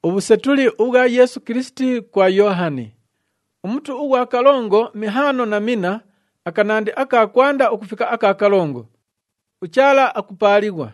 Ubusetuli ubwa Yesu Kristi kwa Yohani. Umutu uwa kalongo mihano na mina akanandi akakwanda ukufika akakalongo. Uchala akupaligwa.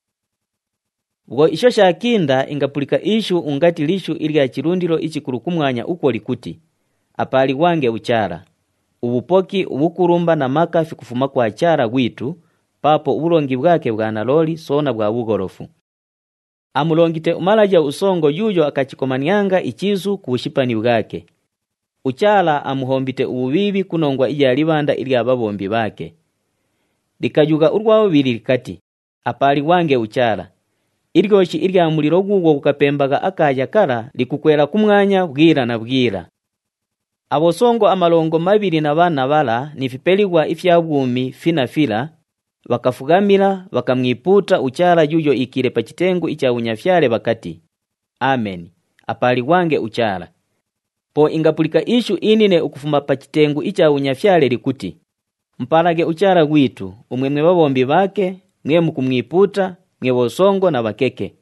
Ugo isho shakinda ingapulika ishu ungati lishu ilya chirundilo ichikuru kumwanya uko likuti. Apali wange uchara. Ubupoki ubukurumba na makafi kufuma kwa achara witu, papo ubulongi bwake bwanaloli sona bwa bugorofu. Amulongite umalaja usongo yuyo akachikomanianga ichizu kubushipani bwake. Uchala amuhombite ububibi kunongwa iya libanda ili ababombi bake. Likajuga urwawo bili likati, apali wange uchala. Iryoshi ilya muliro gugo kukapembaga akaja kala likukwera kumwanya bwira na bwira. Abosongo amalongo mabiri na bana bala nifipeligwa ifyabwumi finafila bakafugamira bakamwiputa uchala yuyo ikire pa chitengu icha unyafyale bakati. Amen. Apali wange uchala. Po ingapulika ishu inine ukufuma pa chitengu icha unyafyale likuti. Mpalage uchala gwitu umwemwe babombi bake mwe mukumwiputa mwe bosongo na bakeke.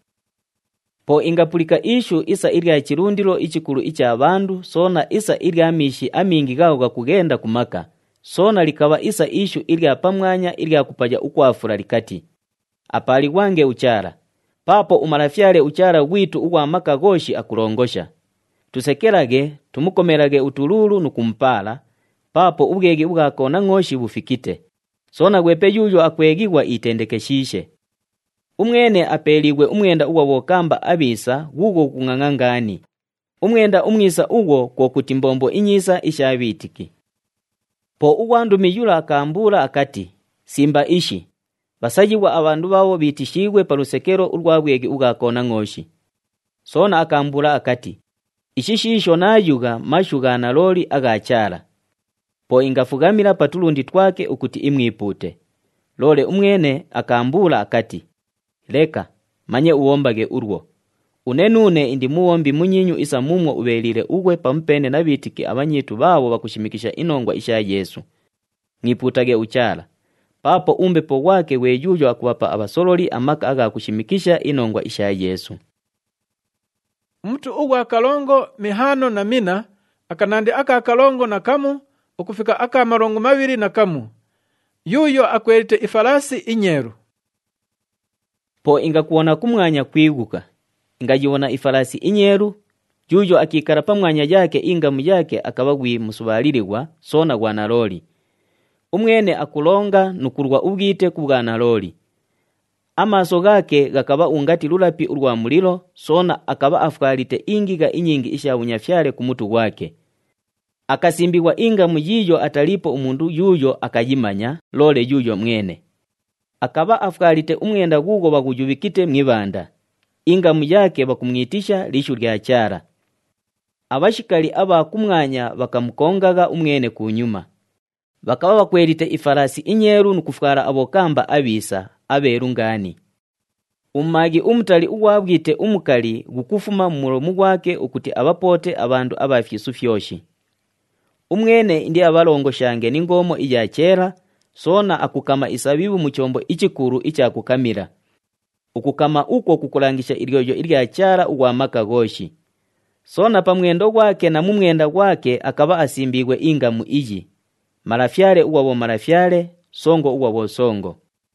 Po ingapulika ishu isa ilya chirundilo ichikulu icha abandu sona isa ilya amishi amingi gaho gakugenda kumaka. Sona likaba isa ishu ilya pamwanya ilya kupaja ukwafura likati. Apali wange uchara. Papo umarafyale uchara witu uwa maka goshi akulongosha. Tusekelage, tumukomerage utululu nukumpala. Papo ubwegi ugakona ngoshi bufikite. Sona gwepe yuyo akwegigwa itendekeshishe. Umwene apeligwe umwenda uwa wokamba abisa gugo kungangangani. Umwenda umwisa ugo kwa kutimbombo inyisa ishabitiki. Po uwandumi yula akambula akati, simba ishi. Basajiwa abandu bawo bitishigwe parusekero urwabwegi ugakona ngoshi. Sona akambula akati, ishishisho nayuga mashuga na loli agachara. Po ingafugamira patulundi twake ukuti imwipute. Lole umwene akambula akati, leka, manye uombage urwo. Unenune indi muombi munyinyu isa mumwo ubelire ugwe pampene na bitiki abanyitu bawo bakushimikisha inongwa isha Yesu. Ngiputage uchala. Papo umbepo wake wejujo akuwapa abasololi amaka aga kushimikisha inongwa isha Yesu. Mtu uwa kalongo mihano na mina akanandi aka kalongo na kamu ukufika aka marongo mabiri na kamu. Yuyo akwelite ifalasi inyeru. Po ingakuona kumwanya kwiguka. Ingajiona ifalasi inyeru, jujo akikara pamwanya jake ingamu jake akabagwi musubalirigwa sona gwana loli. Umwene akulonga nukurwa ubwite kubwana loli. Amaso gake gakaba ungati lulapi urwa mulilo sona akaba afkalite ingiga inyingi isha unyafyale kumutu wake. Akasimbiwa ingamu jijo atalipo umundu yuyo akajimanya lole yuyo mwene. Akaba afkalite umwenda gugo bagujubikite mwibanda. Ingamu yake bakumwitisha lishu lya chara. Abashikali aba kumwanya bakamukongaga umwene kunyuma. Bakaba bakwelite ifarasi inyeru nukufukara abokamba abisa aberungani. Umagi umutali uwabwite umukali gukufuma muromu gwake ukuti abapote abandu abafyisu fyoshi. Umwene ndi abalongo shange ningomo ija chera sona akukama isabibu muchombo ichikuru icha kukamira. Ukukama uko kukulangisha iryojo ilya chara uwa maka goshi. Sona pamwendo gwake na mumwenda gwake akaba asimbigwe ingamu iji. Marafyale uwa marafyale, songo uwa songo.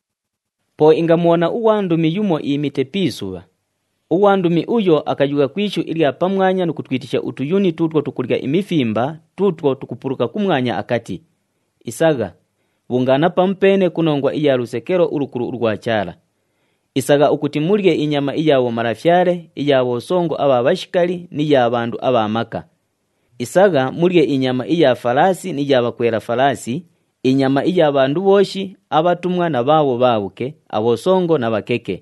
Po ingamuona uwandumi yumo imite pisuwa. Uwandumi uyo akajuga kwishu ilya pamwanya nukutwitisha utuyuni tutwo tukuliga imifimba tutwo tukupuruka kumwanya akati. Isaga, bungana pampene kunongwa iya rusekero urukuru urwachara. Isaga ukuti mulye inyama iyawo marafyale, iyawo songo aba bashikali niya abandu aba maka. Isaga mulye inyama iya falasi niya bakwera falasi, inyama iya abandu boshi abatumwa na bawo babuke, abo songo na bakeke.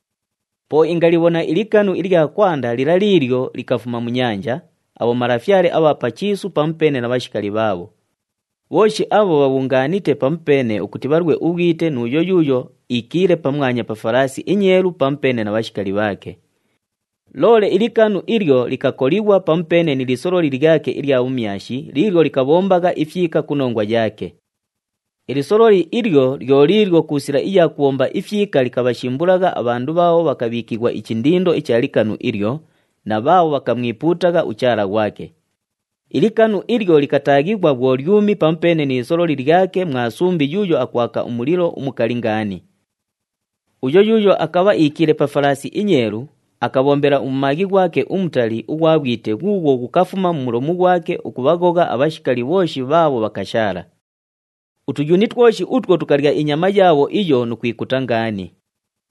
Po ingalibona ilikanu ilya kwanda lilaliryo likafuma munyanja, abo marafyale aba pachisu pampene na bashikali babo. Woshi abo babunganite pampene ukuti barwe ubwite nuyo yuyo ikire pamwanya pa farasi inyeru pampene na bashikali bake. Lole ilikanu ilyo likakoliwa pampene nilisoro liligake ilya umyashi lilyo likabombaga ifyika kunongwa jake. Ilisoroli ilyo lyolilyo kusira iya kuomba ifyika likabashimbulaga abandu bawo bakabikigwa ikindindo ichalikanu ilyo na bawo bakamwiputaga uchara wake. Ilikanu ilyo likatagibwa bwolyumi pampene ni isololi lyake mwasumbi yuyo akwaka umuliro umukalingani. Uyo yuyo akaba ikile pa farasi inyeru, akabombera umumagi gwake umutali ugwabwite gugo gukafuma mu mulomo gwake ukubagoga abashikali boshi babo bakashara. Utujuni twoshi utwo tukalya inyama yabo iyo nukwikutangani.